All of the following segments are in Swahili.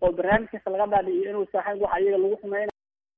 oo barnaamijkiisa laga dhaadhiciyo inuu saaxiib waxa iyaga lagu xumeynay.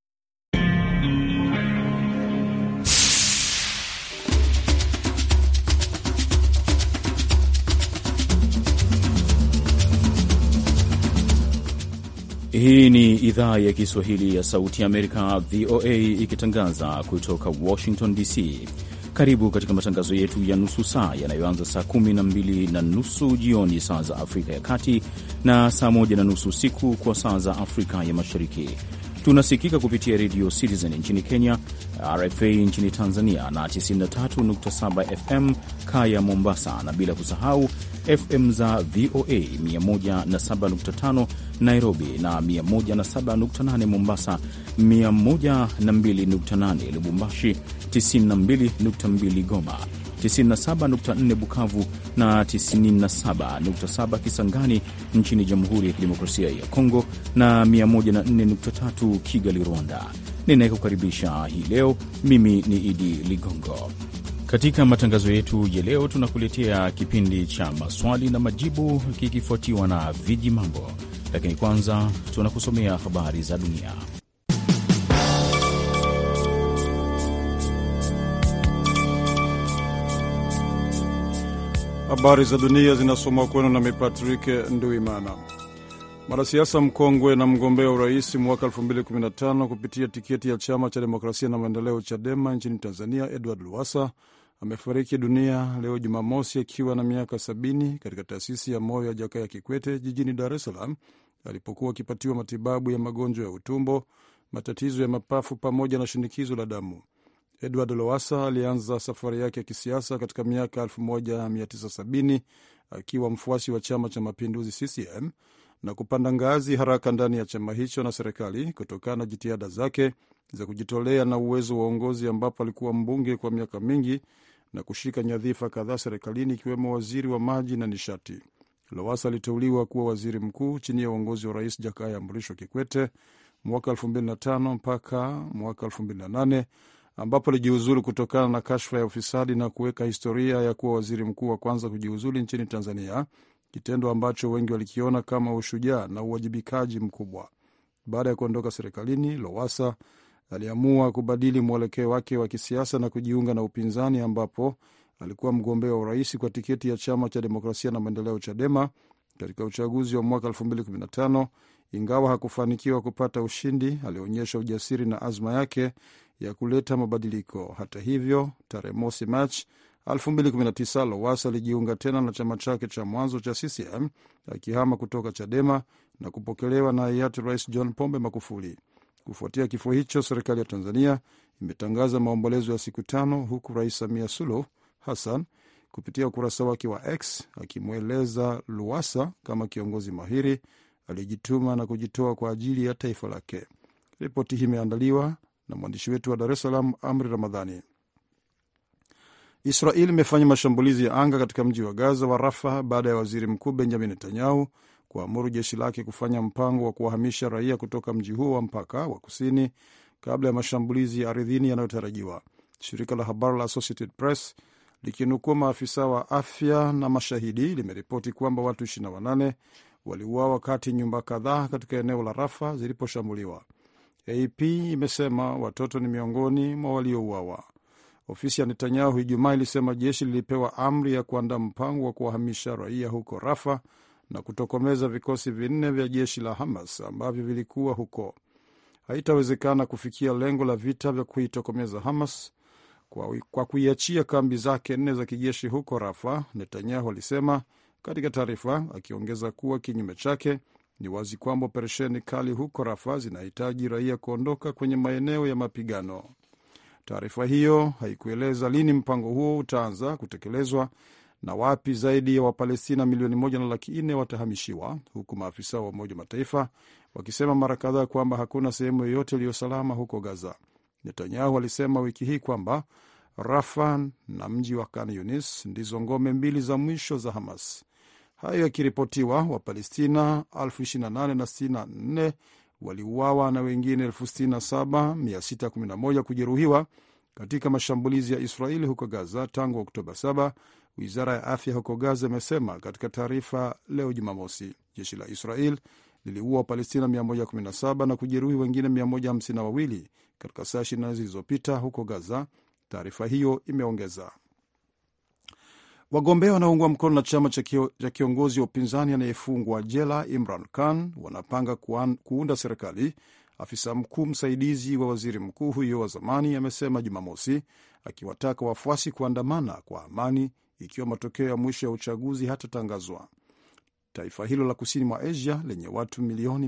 Hii ni idhaa ya Kiswahili ya Sauti ya Amerika, VOA, ikitangaza kutoka Washington DC. Karibu katika matangazo yetu ya nusu saa yanayoanza saa 12:30 jioni saa za Afrika ya Kati na saa 1:30 usiku kwa saa za Afrika ya Mashariki. Tunasikika kupitia Radio Citizen nchini Kenya, RFA nchini Tanzania na 93.7 FM Kaya Mombasa, na bila kusahau FM za VOA 107.5 Nairobi na 107.8 Mombasa, 102.8 Lubumbashi, 92.2 Goma, 97.4 Bukavu na 97.7 Kisangani nchini Jamhuri ya Kidemokrasia ya Kongo na 104.3 Kigali, Rwanda. Ninayekukaribisha hii leo mimi ni Idi Ligongo. Katika matangazo yetu ya leo tunakuletea kipindi cha maswali na majibu kikifuatiwa na viji mambo, lakini kwanza tunakusomea habari za dunia. Habari za dunia zinasomwa kwenu na Patrick Nduimana. Mwanasiasa mkongwe na mgombea urais mwaka 2015 kupitia tiketi ya chama cha demokrasia na maendeleo Chadema nchini Tanzania, Edward Lowassa amefariki dunia leo Jumamosi akiwa na miaka 70 katika taasisi ya moyo ya Jakaya Kikwete jijini Dar es Salaam alipokuwa akipatiwa matibabu ya magonjwa ya utumbo, matatizo ya mapafu pamoja na shinikizo la damu. Edward Lowassa alianza safari yake ya kisiasa katika miaka 1970 akiwa mfuasi wa Chama cha Mapinduzi CCM na kupanda ngazi haraka ndani ya chama hicho na serikali kutokana na jitihada zake za kujitolea na uwezo wa uongozi, ambapo alikuwa mbunge kwa miaka mingi na kushika nyadhifa kadhaa serikalini ikiwemo waziri wa maji na nishati. Lowassa aliteuliwa kuwa waziri mkuu chini ya uongozi wa Rais Jakaya Mrisho Kikwete mwaka 2005 mpaka mwaka 2008 ambapo alijiuzulu kutokana na kashfa ya ufisadi na kuweka historia ya kuwa waziri mkuu wa kwanza kujiuzulu nchini Tanzania, kitendo ambacho wengi walikiona kama ushujaa na uwajibikaji mkubwa. Baada ya kuondoka serikalini, Lowassa aliamua kubadili mwelekeo wake wa kisiasa na kujiunga na upinzani, ambapo alikuwa mgombea wa urais kwa tiketi ya chama cha demokrasia na maendeleo Chadema katika uchaguzi wa mwaka 2015. Ingawa hakufanikiwa kupata ushindi, alionyesha ujasiri na azma yake ya kuleta mabadiliko. Hata hivyo, tarehe mosi Machi 2019 Lowassa alijiunga tena na chama chake cha mwanzo cha CCM akihama kutoka Chadema na kupokelewa na hayati Rais John Pombe Magufuli. Kufuatia kifo hicho, serikali ya Tanzania imetangaza maombolezo ya siku 5, huku Rais Samia Suluhu Hassan kupitia ukurasa wake wa X akimweleza Lowassa kama kiongozi mahiri aliyejituma na kujitoa kwa ajili ya taifa lake. Ripoti hii imeandaliwa na mwandishi wetu wa Dar es Salaam, Amri Ramadhani. Israel imefanya mashambulizi ya anga katika mji wa Gaza wa Rafah baada ya waziri mkuu Benjamin Netanyahu kuamuru jeshi lake kufanya mpango wa kuwahamisha raia kutoka mji huo wa mpaka wa kusini kabla ya mashambulizi ya ardhini yanayotarajiwa. Shirika la habari la Associated Press likinukuu maafisa wa afya na mashahidi limeripoti kwamba watu 28 waliuawa wakati nyumba kadhaa katika eneo la Rafah ziliposhambuliwa. AP imesema watoto ni miongoni mwa waliouawa. Ofisi ya Netanyahu Ijumaa ilisema jeshi lilipewa amri ya kuandaa mpango wa kuwahamisha raia huko Rafah na kutokomeza vikosi 4 vya jeshi la Hamas ambavyo vilikuwa huko. Haitawezekana kufikia lengo la vita vya kuitokomeza Hamas kwa kuiachia kambi zake 4 za kijeshi huko Rafah, Netanyahu alisema katika taarifa, akiongeza kuwa kinyume chake ni wazi kwamba operesheni kali huko Rafah zinahitaji raia kuondoka kwenye maeneo ya mapigano. Taarifa hiyo haikueleza lini mpango huo utaanza kutekelezwa na wapi zaidi ya Wapalestina milioni 1.4 watahamishiwa, huku maafisa wa Umoja wa Mataifa wakisema mara kadhaa kwamba hakuna sehemu yoyote iliyo salama huko Gaza. Netanyahu alisema wiki hii kwamba Rafah na mji wa Khan Yunis ndizo ngome mbili za mwisho za Hamas. Hayo yakiripotiwa, Wapalestina 28,064 waliuawa na wengine 67,611 kujeruhiwa katika mashambulizi ya Israeli huko Gaza tangu Oktoba 7, wizara ya afya huko Gaza imesema katika taarifa leo Jumamosi. Jeshi la Israel liliua Wapalestina 117 na kujeruhi wengine 152 katika saa 24 zilizopita huko Gaza, taarifa hiyo imeongeza. Wagombea wanaoungwa mkono na chama cha kiongozi wa upinzani anayefungwa jela Imran Khan wanapanga kuunda serikali, afisa mkuu msaidizi wa waziri mkuu huyo wa zamani amesema Jumamosi, akiwataka wafuasi kuandamana kwa amani ikiwa matokeo ya mwisho ya uchaguzi hatatangazwa. Taifa hilo la kusini mwa Asia lenye watu milioni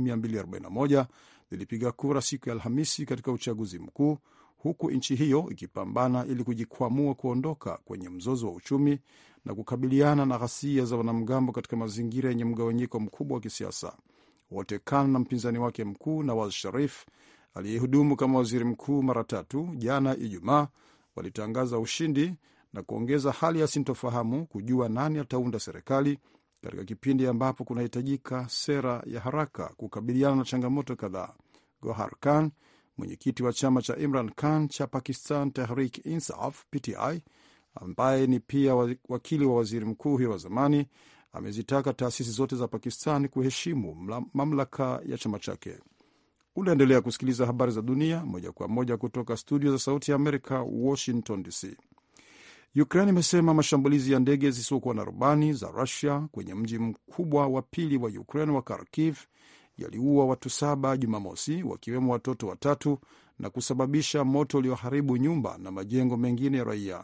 241 lilipiga kura siku ya Alhamisi katika uchaguzi mkuu, huku nchi hiyo ikipambana ili kujikwamua kuondoka kwenye mzozo wa uchumi na kukabiliana na ghasia za wanamgambo katika mazingira yenye mgawanyiko mkubwa wa kisiasa. Wote Khan na mpinzani wake mkuu Nawaz Sharif aliyehudumu kama waziri mkuu mara tatu, jana Ijumaa walitangaza ushindi na kuongeza hali ya sintofahamu kujua nani ataunda serikali katika kipindi ambapo kunahitajika sera ya haraka kukabiliana na changamoto kadhaa. Gohar Khan, mwenyekiti wa chama cha Imran Khan cha Pakistan Tehreek Insaf PTI, ambaye ni pia wakili wa waziri mkuu huyo wa zamani, amezitaka taasisi zote za Pakistan kuheshimu mamlaka ya chama chake. Unaendelea kusikiliza habari za dunia moja kwa moja kutoka studio za Sauti ya Amerika, Washington DC. Ukraine imesema mashambulizi ya ndege zisizokuwa na rubani za Russia kwenye mji mkubwa wa pili wa Ukraine wa Kharkiv yaliua watu 7 Jumamosi, wakiwemo watoto 3 na kusababisha moto ulioharibu nyumba na majengo mengine ya raia.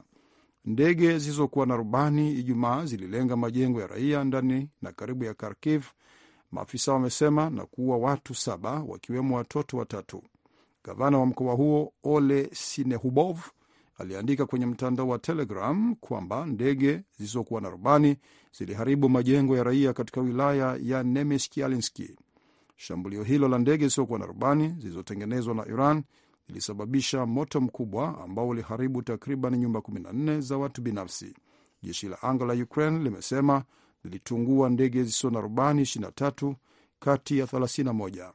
Ndege zisizokuwa na rubani Ijumaa zililenga majengo ya raia ndani na karibu ya Kharkiv, maafisa wamesema, na kuua watu 7 wakiwemo watoto 3. Gavana wa mkoa huo Ole Sinehubov aliandika kwenye mtandao wa Telegram kwamba ndege zisizokuwa na rubani ziliharibu majengo ya raia katika wilaya ya Nemeshkialinski. Shambulio hilo la ndege zisizokuwa na rubani zilizotengenezwa na Iran ilisababisha moto mkubwa ambao uliharibu takriban nyumba 14 za watu binafsi. Jeshi la anga la Ukraine limesema lilitungua ndege zisizo na rubani 23 kati ya 31.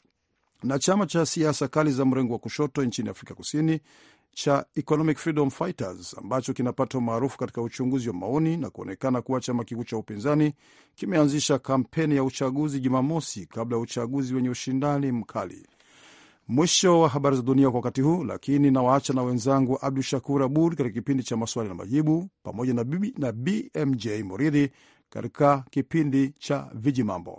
Na chama cha siasa kali za mrengo wa kushoto nchini Afrika Kusini cha Economic Freedom Fighters ambacho kinapata maarufu katika uchunguzi wa maoni na kuonekana kuwa chama kikuu cha upinzani kimeanzisha kampeni ya uchaguzi Jumamosi kabla ya uchaguzi wenye ushindani mkali. Mwisho wa habari za dunia kwa wakati huu, lakini nawaacha na wenzangu Abdu Shakur Abud katika kipindi cha maswali na majibu pamoja na BMJ Muridhi katika kipindi cha Viji Mambo.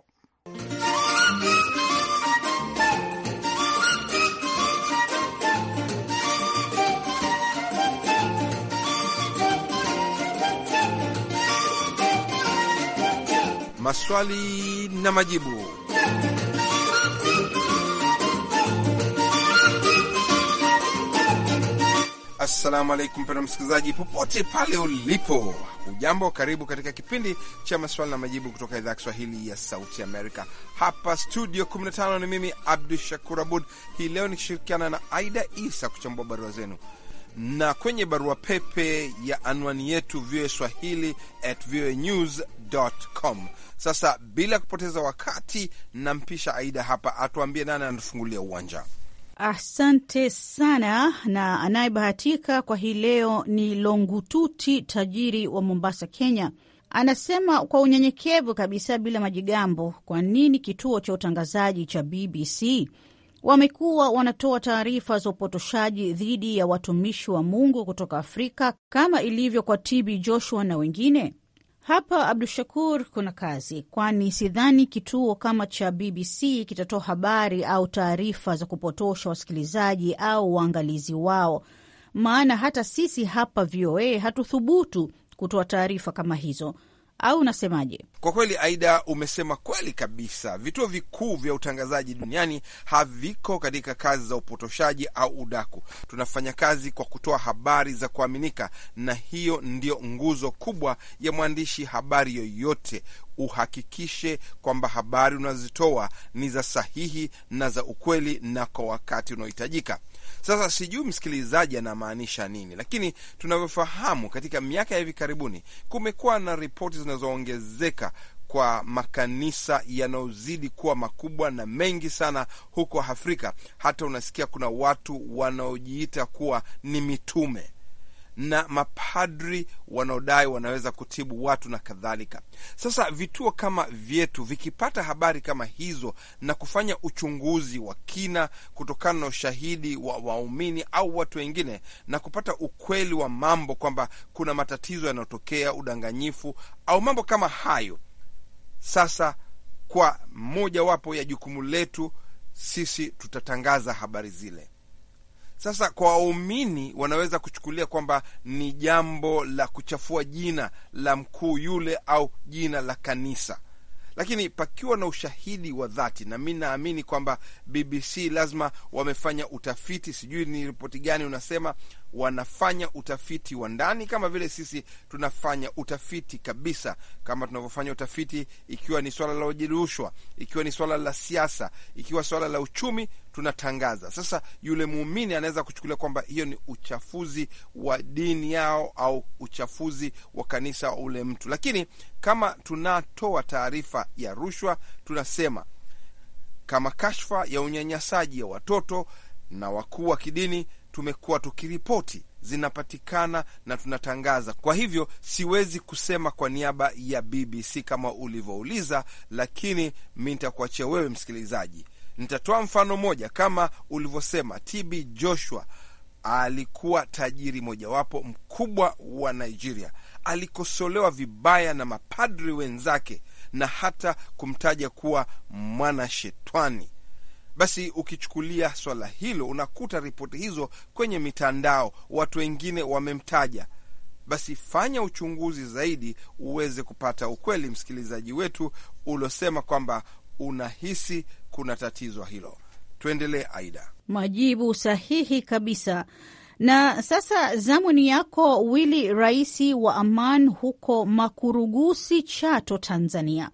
Maswali na majibu. Assalamu alaikum mpendwa msikilizaji popote pale ulipo. Ujambo, karibu katika kipindi cha maswali na majibu kutoka idhaa ya Kiswahili ya Sauti Amerika. Hapa studio 15 ni mimi Abdu Shakur Abud. Hii leo nikishirikiana na Aida Isa kuchambua barua zenu. Na kwenye barua pepe ya anwani yetu voaswahili@voanews.com. Sasa bila kupoteza wakati, nampisha Aida hapa atuambie nani anatufungulia uwanja. Asante sana, na anayebahatika kwa hii leo ni Longututi tajiri wa Mombasa, Kenya. Anasema kwa unyenyekevu kabisa, bila majigambo, kwa nini kituo cha utangazaji cha BBC wamekuwa wanatoa taarifa za upotoshaji dhidi ya watumishi wa Mungu kutoka Afrika kama ilivyo kwa TB Joshua na wengine? Hapa Abdushakur, kuna kazi, kwani sidhani kituo kama cha BBC kitatoa habari au taarifa za kupotosha wasikilizaji au waangalizi wao, maana hata sisi hapa VOA hatuthubutu kutoa taarifa kama hizo. Au unasemaje? Kwa kweli Aida, umesema kweli kabisa. Vituo vikuu vya utangazaji duniani haviko katika kazi za upotoshaji au udaku. Tunafanya kazi kwa kutoa habari za kuaminika, na hiyo ndio nguzo kubwa ya mwandishi habari yoyote. Uhakikishe kwamba habari unazitoa ni za sahihi na za ukweli na kwa wakati unaohitajika. Sasa sijui msikilizaji anamaanisha nini, lakini tunavyofahamu katika miaka ya hivi karibuni kumekuwa na ripoti zinazoongezeka kwa makanisa yanayozidi kuwa makubwa na mengi sana huko Afrika. Hata unasikia kuna watu wanaojiita kuwa ni mitume. na mapadri wanaodai wanaweza kutibu watu na kadhalika. Sasa vituo kama vyetu vikipata habari kama hizo na kufanya uchunguzi wa kina kutokana na ushahidi wa waumini au watu wengine, na kupata ukweli wa mambo kwamba kuna matatizo yanayotokea, udanganyifu au mambo kama hayo, sasa kwa mojawapo ya jukumu letu sisi tutatangaza habari zile. Sasa kwa waumini wanaweza kuchukulia kwamba ni jambo la kuchafua jina la mkuu yule au jina la kanisa, lakini pakiwa na ushahidi wa dhati, na mimi naamini kwamba BBC lazima wamefanya utafiti. Sijui ni ripoti gani unasema wanafanya utafiti wa ndani, kama vile sisi tunafanya utafiti kabisa, kama tunavyofanya utafiti ikiwa ni swala la ujirushwa, ikiwa ni swala la siasa, ikiwa swala la uchumi, tunatangaza. Sasa yule muumini anaweza kuchukulia kwamba hiyo ni uchafuzi wa dini yao au uchafuzi wa kanisa wa ule mtu. Lakini kama tunatoa taarifa ya rushwa, tunasema kama kashfa ya unyanyasaji ya watoto na wakuu wa kidini, tumekuwa tukiripoti, zinapatikana na tunatangaza. Kwa hivyo siwezi kusema kwa niaba ya BBC kama ulivyouliza, lakini mimi nitakuachia wewe msikilizaji. Nitatoa mfano moja kama ulivyosema. TB Joshua alikuwa tajiri mojawapo mkubwa wa Nigeria. Alikosolewa vibaya na mapadri wenzake na hata kumtaja kuwa mwana shetani. Basi ukichukulia swala hilo, unakuta ripoti hizo kwenye mitandao, watu wengine wamemtaja. Basi fanya uchunguzi zaidi uweze kupata ukweli, msikilizaji wetu, ulosema kwamba unahisi kuna tatizo hilo. Tuendelee, Aida. Majibu sahihi kabisa. Na sasa zamuni yako Willy Raisi wa Aman huko Makurugusi, Chato, Tanzania.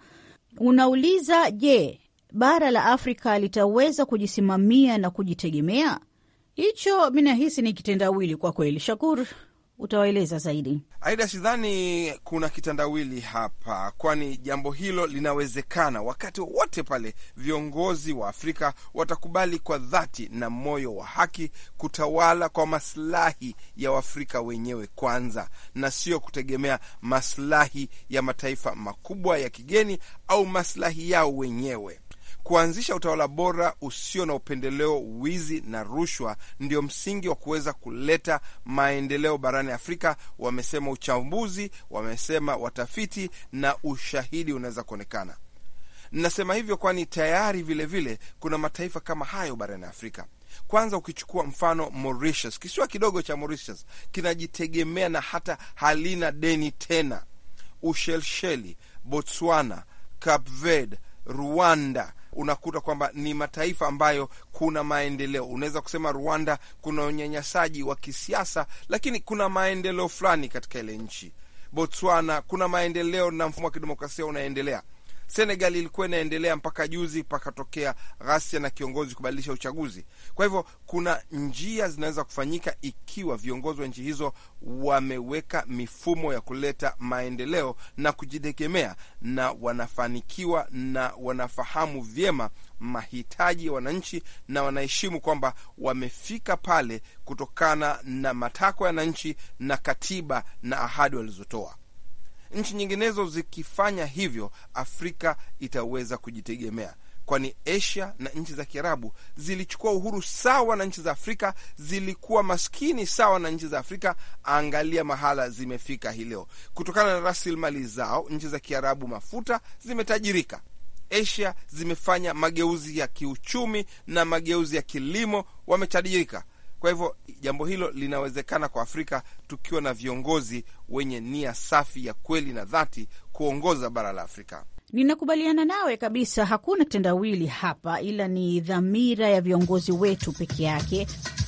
Unauliza, je, bara la Afrika litaweza kujisimamia na kujitegemea? Hicho mimi nahisi ni kitendawili kwa kweli. Shakur, utawaeleza zaidi. Aida, sidhani kuna kitandawili hapa, kwani jambo hilo linawezekana wakati wote pale viongozi wa Afrika watakubali kwa dhati na moyo wa haki kutawala kwa maslahi ya Waafrika wenyewe kwanza, na sio kutegemea maslahi ya mataifa makubwa ya kigeni au maslahi yao wenyewe. Kuanzisha utawala bora usio na upendeleo, wizi na rushwa ndio msingi wa kuweza kuleta maendeleo barani Afrika, wamesema uchambuzi, wamesema watafiti, na ushahidi unaweza kuonekana. Nasema hivyo kwani tayari vile kuna mataifa kama hayo barani Afrika. Kwanza ukichukua mfano Mauritius, kisiwa kidogo cha Mauritius kinajitegemea na hata halina deni tena. Ushelisheli, Botswana, Cape Verde, Rwanda, unakuta kwamba ni mataifa ambayo kuna maendeleo. Unaweza kusema Rwanda kuna unyanyasaji wa kisiasa, lakini kuna maendeleo fulani katika ile nchi. Botswana kuna maendeleo na mfumo wa kidemokrasia unaendelea. Senegal ilikuwa inaendelea mpaka juzi pakatokea ghasia na kiongozi kubadilisha uchaguzi. Kwa hivyo kuna njia zinaweza kufanyika ikiwa viongozi wa nchi hizo wameweka mifumo ya kuleta maendeleo na kujitegemea, na wanafanikiwa na wanafahamu vyema mahitaji ya wananchi, na wanaheshimu kwamba wamefika pale kutokana na matakwa ya wananchi na katiba na ahadi walizotoa. Nchi nyinginezo zikifanya hivyo, Afrika itaweza kujitegemea, kwani Asia na nchi za Kiarabu zilichukua uhuru sawa na nchi za Afrika, zilikuwa maskini sawa na nchi za Afrika. Angalia mahala zimefika hii leo kutokana na rasilimali zao. Nchi za Kiarabu mafuta zimetajirika, Asia zimefanya mageuzi ya kiuchumi na mageuzi ya kilimo, wametajirika. Kwa hivyo jambo hilo linawezekana kwa Afrika tukiwa na viongozi wenye nia safi ya kweli na dhati kuongoza bara la Afrika. Ninakubaliana nawe kabisa, hakuna tendawili hapa, ila ni dhamira ya viongozi wetu peke yake.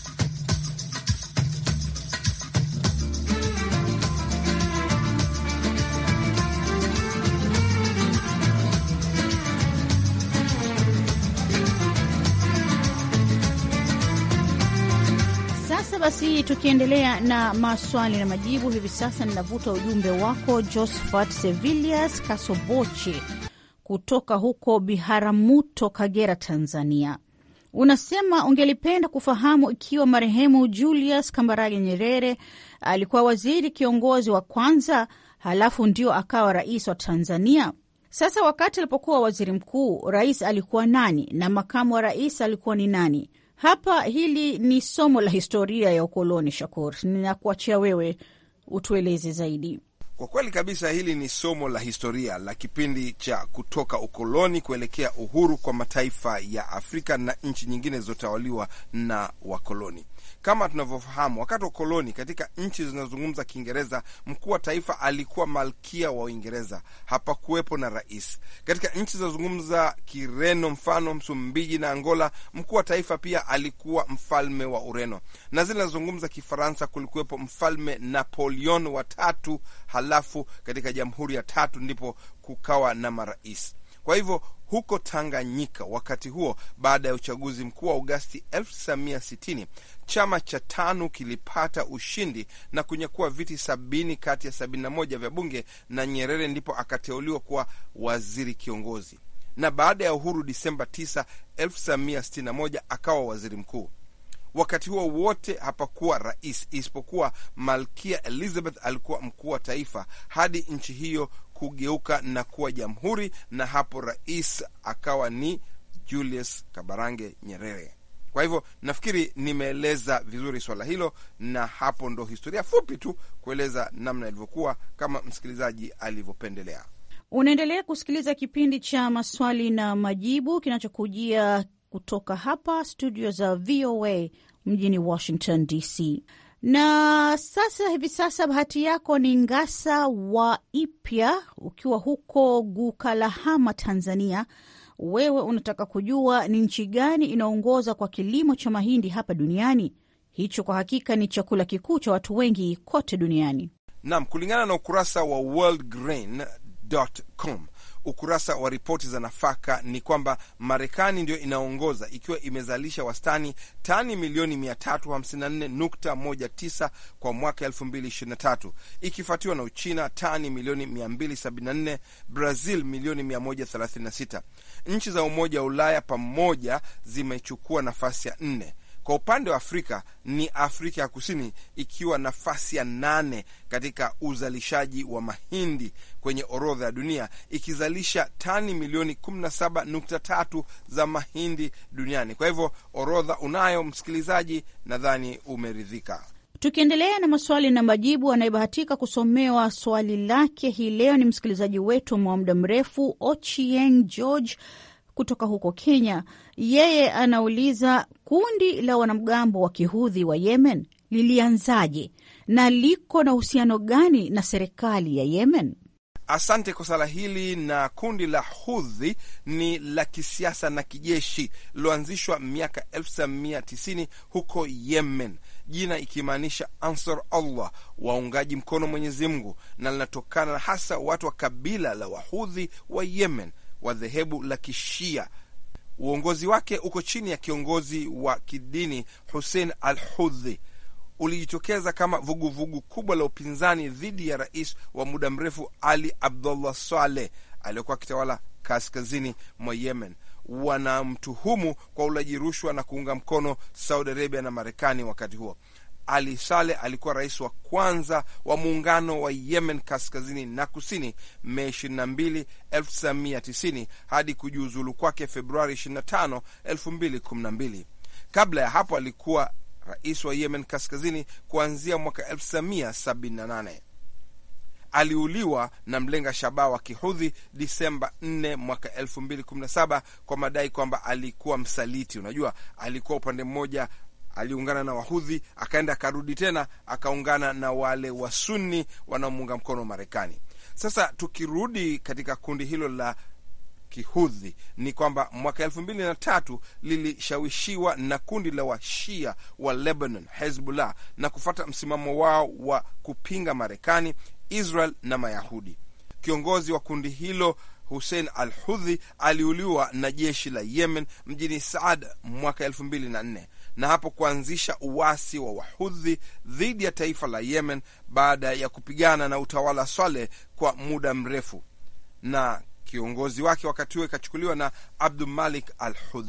Basi tukiendelea na maswali na majibu, hivi sasa ninavuta ujumbe wako Josephat Sevillias Kasoboche kutoka huko Biharamuto, Kagera, Tanzania. Unasema ungelipenda kufahamu ikiwa marehemu Julius Kambarage Nyerere alikuwa waziri kiongozi wa kwanza, halafu ndio akawa rais wa Tanzania. Sasa wakati alipokuwa waziri mkuu, rais alikuwa nani na makamu wa rais alikuwa ni nani? Hapa hili ni somo la historia ya ukoloni, Shakur. Ninakuachia wewe utueleze zaidi. Kwa kweli kabisa, hili ni somo la historia la kipindi cha kutoka ukoloni kuelekea uhuru kwa mataifa ya Afrika na nchi nyingine zilizotawaliwa na wakoloni. Kama tunavyofahamu, wakati wa ukoloni katika nchi zinazozungumza Kiingereza, mkuu wa taifa alikuwa malkia wa Uingereza, hapakuwepo na rais. Katika nchi zinazozungumza Kireno, mfano Msumbiji na Angola, mkuu wa taifa pia alikuwa mfalme wa Ureno, na zile zinazozungumza Kifaransa kulikuwepo mfalme Napoleon wa tatu, halafu katika jamhuri ya tatu ndipo kukawa na marais. Kwa hivyo huko Tanganyika wakati huo, baada ya uchaguzi mkuu wa Agosti 1960, chama cha TANU kilipata ushindi na kunyakua viti 70 kati ya 71 vya bunge, na Nyerere ndipo akateuliwa kuwa waziri kiongozi, na baada ya uhuru Disemba 9, 1961 akawa waziri mkuu. Wakati huo wote hapakuwa rais isipokuwa Malkia Elizabeth alikuwa mkuu wa taifa hadi nchi hiyo kugeuka na kuwa jamhuri, na hapo rais akawa ni Julius Kambarage Nyerere. Kwa hivyo nafikiri nimeeleza vizuri swala hilo, na hapo ndo historia fupi tu kueleza namna ilivyokuwa kama msikilizaji alivyopendelea. Unaendelea kusikiliza kipindi cha maswali na majibu kinachokujia kutoka hapa studio za VOA mjini Washington DC. Na sasa hivi sasa bahati yako ni Ngasa wa Ipya, ukiwa huko Gukalahama, Tanzania. Wewe unataka kujua ni nchi gani inaongoza kwa kilimo cha mahindi hapa duniani. Hicho kwa hakika ni chakula kikuu cha watu wengi kote duniani. Naam, kulingana na ukurasa wa worldgrain.com, ukurasa wa ripoti za nafaka, ni kwamba Marekani ndio inaongoza ikiwa imezalisha wastani tani milioni 354.19 kwa mwaka 2023, ikifuatiwa na Uchina tani milioni 274, Brazil milioni 136. Nchi za Umoja wa Ulaya pamoja zimechukua nafasi ya 4. Kwa upande wa Afrika ni Afrika ya Kusini ikiwa nafasi ya 8 katika uzalishaji wa mahindi kwenye orodha ya dunia, ikizalisha tani milioni 17.3 za mahindi duniani. Kwa hivyo orodha unayo msikilizaji, nadhani umeridhika. Tukiendelea na maswali na majibu, anayebahatika kusomewa swali lake hii leo ni msikilizaji wetu wa muda mrefu Ochieng George kutoka huko Kenya. Yeye anauliza, kundi la wanamgambo wa Kihudhi wa Yemen lilianzaje na liko na uhusiano gani na serikali ya Yemen? Asante kwa swala hili. Na kundi la Hudhi ni la kisiasa na kijeshi liloanzishwa miaka 1990 huko Yemen, jina ikimaanisha Ansar Allah, waungaji mkono Mwenyezi Mungu, na linatokana na hasa watu wa kabila la Wahudhi wa Yemen wa dhehebu la Kishia. Uongozi wake uko chini ya kiongozi wa kidini Hussein al-Hudhi. Ulijitokeza kama vuguvugu kubwa la upinzani dhidi ya rais wa muda mrefu Ali Abdullah Saleh aliyokuwa akitawala kaskazini mwa Yemen. Wanamtuhumu kwa ulaji rushwa na kuunga mkono Saudi Arabia na Marekani. Wakati huo Ali Saleh alikuwa rais wa kwanza wa muungano wa Yemen kaskazini na kusini Mei 22, 1990 hadi kujiuzulu kwake Februari 25, 2012. Kabla ya hapo alikuwa rais wa Yemen kaskazini kuanzia mwaka 1978. Aliuliwa na mlenga shabaha wa Kihudhi Disemba 4 mwaka 2017 kwa madai kwamba alikuwa msaliti. Unajua, alikuwa upande mmoja aliungana na Wahudhi, akaenda akarudi tena akaungana na wale wa Sunni wanaomuunga mkono Marekani. Sasa tukirudi katika kundi hilo la Kihudhi, ni kwamba mwaka 2003 lilishawishiwa na kundi la Washia wa Lebanon, Hezbollah, na kufuata msimamo wao wa kupinga Marekani, Israel na Mayahudi. Kiongozi wa kundi hilo Hussein al-Hudhi aliuliwa na jeshi la Yemen mjini Saad mwaka 2004, na hapo kuanzisha uasi wa Wahudhi dhidi ya taifa la Yemen baada ya kupigana na utawala Saleh kwa muda mrefu, na kiongozi wake wakati huo ikachukuliwa na Abdul Malik al-Hudhi.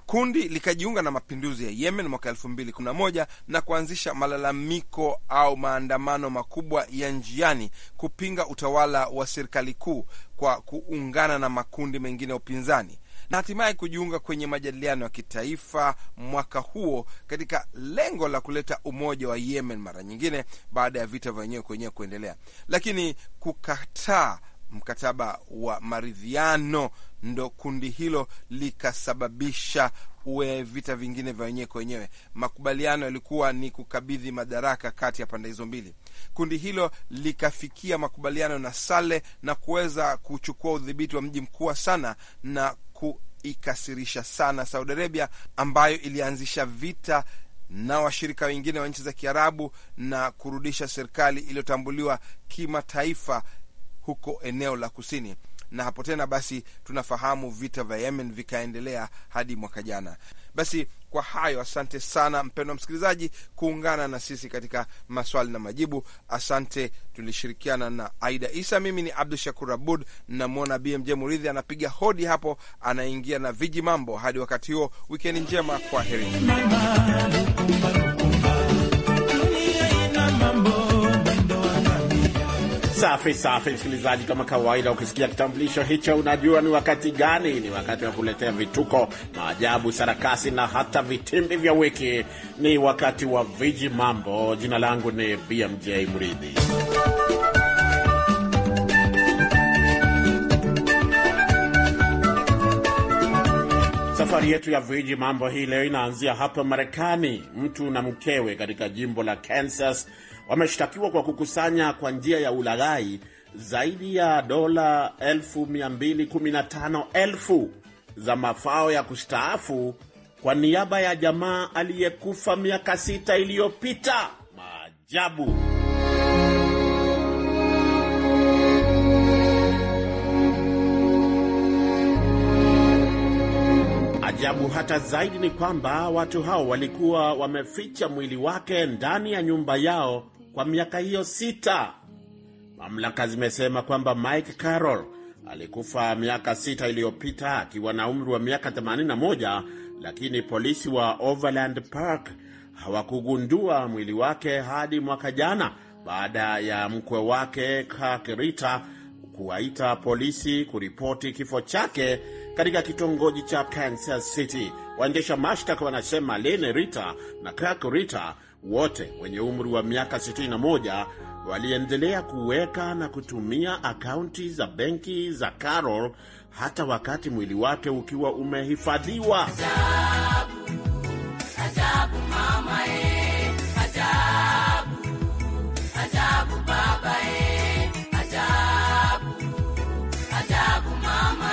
Kundi likajiunga na mapinduzi ya Yemen mwaka 2011 na kuanzisha malalamiko au maandamano makubwa ya njiani kupinga utawala wa serikali kuu kwa kuungana na makundi mengine ya upinzani na hatimaye kujiunga kwenye majadiliano ya kitaifa mwaka huo katika lengo la kuleta umoja wa Yemen mara nyingine baada ya vita vya wenyewe kwa wenyewe kuendelea. Lakini kukataa mkataba wa maridhiano ndo kundi hilo likasababisha vita vingine vya wenyewe kwa wenyewe. Makubaliano yalikuwa ni kukabidhi madaraka kati ya pande hizo mbili. Kundi hilo likafikia makubaliano na Saleh na kuweza kuchukua udhibiti wa mji mkuu Sana na kuikasirisha sana Saudi Arabia, ambayo ilianzisha vita na washirika wengine wa nchi za Kiarabu na kurudisha serikali iliyotambuliwa kimataifa huko eneo la kusini. Na hapo tena basi tunafahamu vita vya Yemen vikaendelea hadi mwaka jana. Basi kwa hayo, asante sana mpendwa msikilizaji kuungana na sisi katika maswali na majibu. Asante, tulishirikiana na Aida Isa. Mimi ni Abdul Shakur Abud, na muona BMJ Muridhi anapiga hodi hapo, anaingia na viji mambo. Hadi wakati huo, wikendi njema, kwa heri. Safi msikilizaji, kama kawaida ukisikia kitambulisho hicho unajua ni wakati gani. Ni wakati wa kuletea vituko, maajabu, sarakasi na hata vitimbi vya wiki. Ni wakati wa viji mambo. Jina langu ni BMJ Muridhi. Safari yetu ya viji mambo hii leo inaanzia hapa Marekani. Mtu na mkewe katika jimbo la Kansas wameshtakiwa kwa kukusanya kwa njia ya ulaghai zaidi ya dola 215,000 za mafao ya kustaafu kwa niaba ya jamaa aliyekufa miaka 6 iliyopita. Maajabu. Ajabu hata zaidi ni kwamba watu hao walikuwa wameficha mwili wake ndani ya nyumba yao kwa miaka hiyo 6. Mamlaka zimesema kwamba Mike Carroll alikufa miaka 6 iliyopita akiwa na umri wa miaka 81, lakini polisi wa Overland Park hawakugundua mwili wake hadi mwaka jana baada ya mkwe wake Kirk Ritter kuwaita polisi kuripoti kifo chake katika kitongoji cha Kansas City. Waendesha mashtaka wanasema Lene Ritter na Kirk Ritter, wote wenye umri wa miaka 61, waliendelea kuweka na kutumia akaunti za benki za Carroll hata wakati mwili wake ukiwa umehifadhiwa. Ajabu mama ajabu baba ajabu mama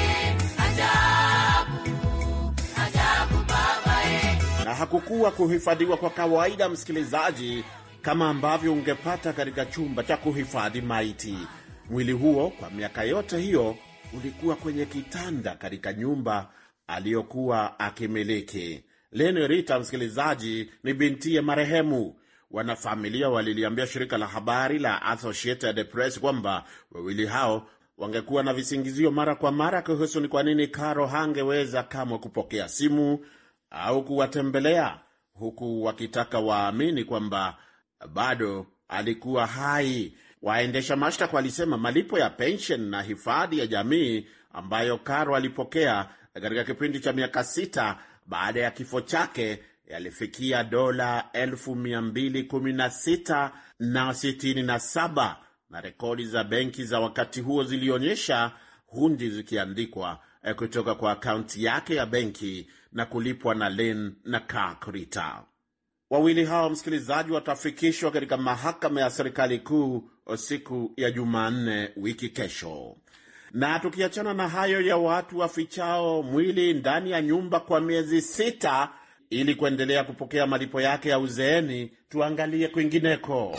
ajabu baba. Na hakukuwa kuhifadhiwa kwa kawaida, msikilizaji, kama ambavyo ungepata katika chumba cha kuhifadhi maiti. Mwili huo kwa miaka yote hiyo ulikuwa kwenye kitanda katika nyumba aliyokuwa akimiliki. Lene Ritter, msikilizaji, ni bintiye marehemu. Wanafamilia waliliambia shirika la habari la Associated Press kwamba wawili hao wangekuwa na visingizio mara kwa mara kuhusu ni kwa nini Carroll hangeweza kamwe kupokea simu au kuwatembelea, huku wakitaka waamini kwamba bado alikuwa hai. Waendesha mashtaka walisema malipo ya pension na hifadhi ya jamii ambayo Carroll alipokea katika kipindi cha miaka 6 baada ya kifo chake yalifikia dola 216,067, na rekodi za benki za wakati huo zilionyesha hundi zikiandikwa kutoka kwa akaunti yake ya benki na kulipwa na Lane na Kirk Ritter. Wawili hao, msikilizaji, watafikishwa katika mahakama ya serikali kuu siku ya Jumanne wiki kesho. Na tukiachana na hayo ya watu wafichao mwili ndani ya nyumba kwa miezi 6 ili kuendelea kupokea malipo yake ya uzeeni, tuangalie kwingineko.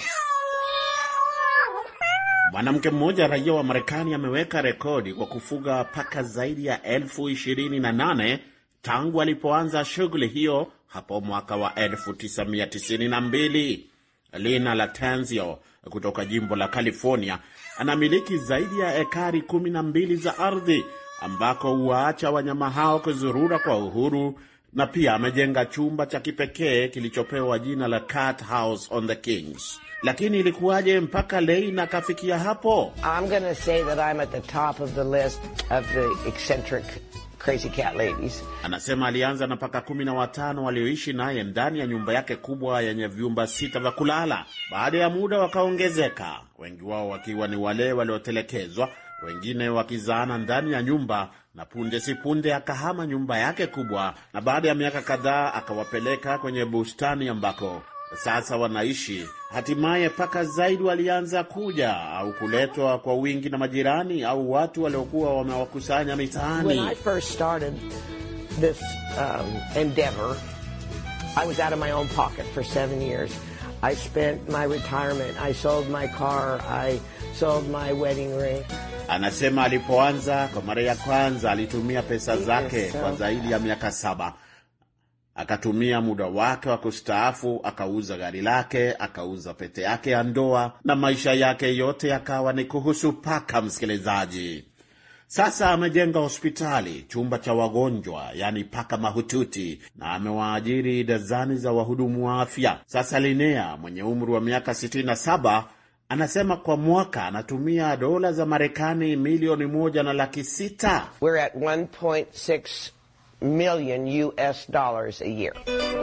Mwanamke mmoja raia wa Marekani ameweka rekodi kwa kufuga paka zaidi ya 28,000 tangu alipoanza shughuli hiyo hapo mwaka wa 1992. Lina Latanzio kutoka jimbo la California anamiliki zaidi ya ekari 12 za ardhi ambako huwaacha wanyama hao kuzurura kwa uhuru, na pia amejenga chumba cha kipekee kilichopewa jina la Cat House on the Kings. Lakini ilikuwaje mpaka Lane akafikia hapo? I'm going to say that I'm at the top of the list of the eccentric crazy cat ladies. Anasema alianza na paka 15 walioishi naye ndani ya nyumba yake kubwa yenye vyumba 6 vya kulala. Baada ya muda wakaongezeka, wengi wao wakiwa ni wale waliotelekezwa, wengine wakizaana ndani ya nyumba, na punde si punde akahama nyumba yake kubwa, na baada ya miaka kadhaa akawapeleka kwenye bustani ambako sasa wanaishi. Hatimaye paka zaidi walianza kuja au kuletwa kwa wingi na majirani au watu waliokuwa wamewakusanya mitaani. When I first started this endeavor, I was out of my own pocket for 7 years. I spent my retirement, I sold my car, I sold my wedding ring. Anasema alipoanza kwa mara ya kwanza alitumia pesa zake kwa zaidi ya miaka 7. Akatumia muda wake wa kustaafu, akauza gari lake, akauza pete yake ya ndoa, na maisha yake yote yakawa ni kuhusu paka, msikilizaji. Sasa amejenga hospitali, chumba cha wagonjwa, yani paka mahututi, na amewaajiri dazani za wahudumu wa afya. Sasa Linnea mwenye umri wa miaka 67 anasema kwa mwaka anatumia dola za Marekani milioni 1.6. We're at 1.6 million US dollars a year.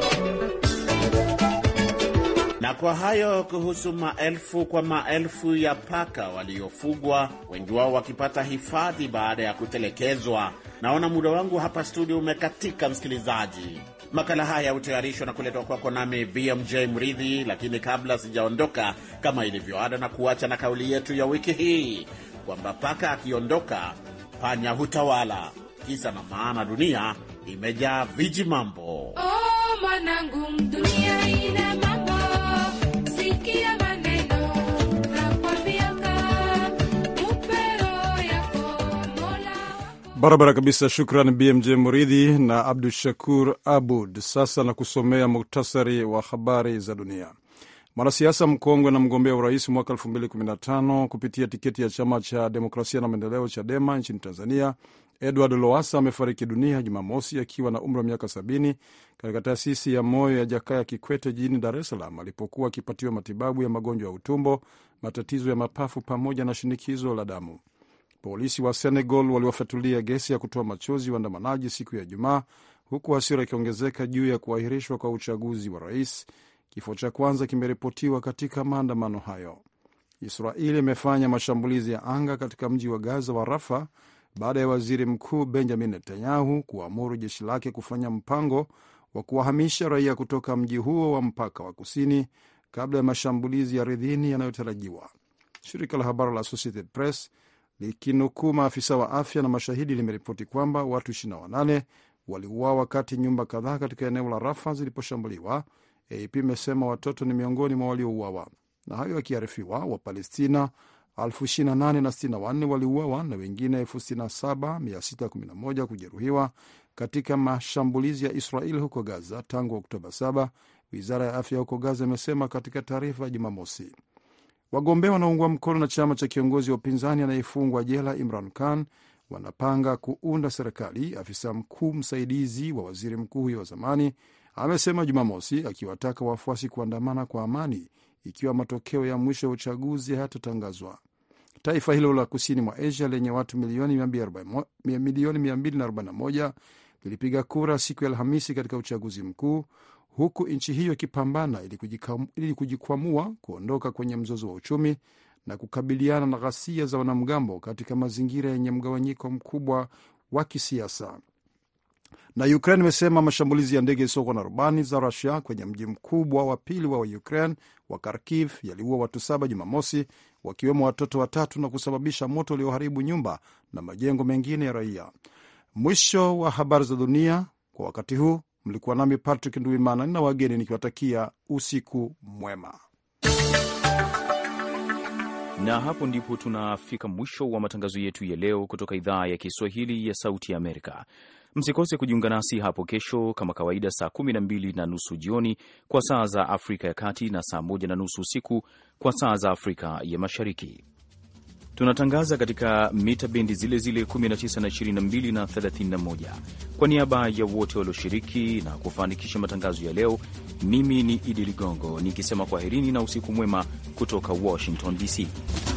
Na kwa hayo kuhusu maelfu kwa maelfu ya paka waliofugwa, wengi wao wakipata hifadhi baada ya kutelekezwa. Naona muda wangu hapa studio umekatika, msikilizaji. Makala haya hutayarishwa na kuletwa kwako nami BMJ Mridhi, lakini kabla sijaondoka, kama ilivyo ada, na kuacha na kauli yetu ya wiki hii kwamba paka akiondoka panya hutawala. Kisa na maana, dunia imejaa viji mambo. Oh, manangu, dunia ina mambo. Sikia maneno nakwambiaka, upero yako Mola. Barabara kabisa. Shukran BMJ Muridhi na Abdu Shakur Abud. Sasa na kusomea muktasari wa habari za dunia. Mwanasiasa mkongwe na mgombea urais mwaka 2015 kupitia tiketi ya chama cha demokrasia na maendeleo Chadema nchini Tanzania, Edward Lowassa amefariki dunia Jumamosi akiwa na umri wa miaka 70 katika taasisi ya moyo ya Jakaya Kikwete jijini Dar es Salaam alipokuwa akipatiwa matibabu ya magonjwa ya utumbo, matatizo ya mapafu pamoja na shinikizo la damu. Polisi wa Senegal waliwafyatulia gesi ya kutoa machozi waandamanaji siku ya Ijumaa, huku hasira ikiongezeka juu ya kuahirishwa kwa uchaguzi wa rais. Kifo cha kwanza kimeripotiwa katika maandamano hayo. Israeli imefanya mashambulizi ya anga katika mji wa Gaza wa Rafa baada ya waziri mkuu Benjamin Netanyahu kuamuru jeshi lake kufanya mpango wa kuwahamisha raia kutoka mji huo wa mpaka wa kusini kabla ya mashambulizi ya ardhini yanayotarajiwa. Shirika la habari la Associated Press likinukuu maafisa wa afya na mashahidi limeripoti kwamba watu 28 waliuawa wakati nyumba kadhaa katika eneo la Rafa ziliposhambuliwa. AP imesema watoto ni miongoni mwa waliouawa. Na hayo yakiarifiwa, Wapalestina 28,064 waliuawa na wengine 67,611 kujeruhiwa katika mashambulizi ya Israeli huko Gaza tangu Oktoba 7, wizara ya afya huko Gaza imesema katika taarifa ya Jumamosi. Wagombea wanaoungwa mkono na chama cha kiongozi wa upinzani anayefungwa jela Imran Khan wanapanga kuunda serikali, afisa mkuu msaidizi wa waziri mkuu huyo wa zamani amesema Jumamosi, akiwataka wafuasi kuandamana kwa amani ikiwa matokeo ya mwisho ya uchaguzi hayatatangazwa. Taifa hilo la kusini mwa Asia lenye watu milioni 241 lilipiga kura siku ya Alhamisi katika uchaguzi mkuu, huku nchi hiyo ikipambana ili kujikwamua kuondoka kwenye mzozo wa uchumi na kukabiliana na ghasia za wanamgambo katika mazingira yenye mgawanyiko mkubwa wa kisiasa. Na Ukraine imesema mashambulizi ya ndege zisizokuwa na rubani za Russia kwenye mji mkubwa wa pili wa Ukraine wa Kharkiv yaliua watu 7 Jumamosi, wakiwemo watoto 3 na kusababisha moto ulioharibu nyumba na majengo mengine ya raia. Mwisho wa habari za dunia kwa wakati huu. Mlikuwa nami Patrick Nduwimana na wageni nikiwatakia usiku mwema. Na hapo ndipo tunafika mwisho wa matangazo yetu ya leo kutoka idhaa ya Kiswahili ya Sauti ya Amerika. Msikose kujiunga nasi hapo kesho kama kawaida, saa 12:30 jioni kwa saa za Afrika ya Kati na saa 1:30 usiku kwa saa za Afrika ya Mashariki. Tunatangaza katika mita bendi zile zile 19 na 22 na 31. Kwa niaba ya wote walioshiriki na kufanikisha matangazo ya leo, mimi ni Idi Ligongo nikisema kwaherini na usiku mwema kutoka Washington DC.